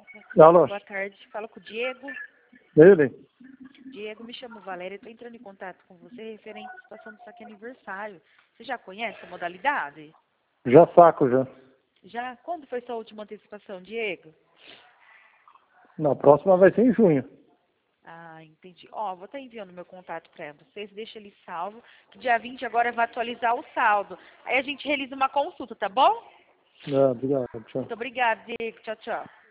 Alô? Boa tarde. Fala com o Diego. Ele? Diego, me chamo Valéria. Estou entrando em contato com você referente à situação do saque aniversário. Você já conhece a modalidade? Já saco, já. Já? Quando foi sua última antecipação, Diego? Na próxima vai ser em junho. Ah, entendi. Ó, vou estar enviando meu contato para vocês. Deixa ele salvo. Que dia 20 agora vai atualizar o saldo. Aí a gente realiza uma consulta, tá bom? Obrigado, tchau. Muito obrigada, Diego. Tchau, tchau.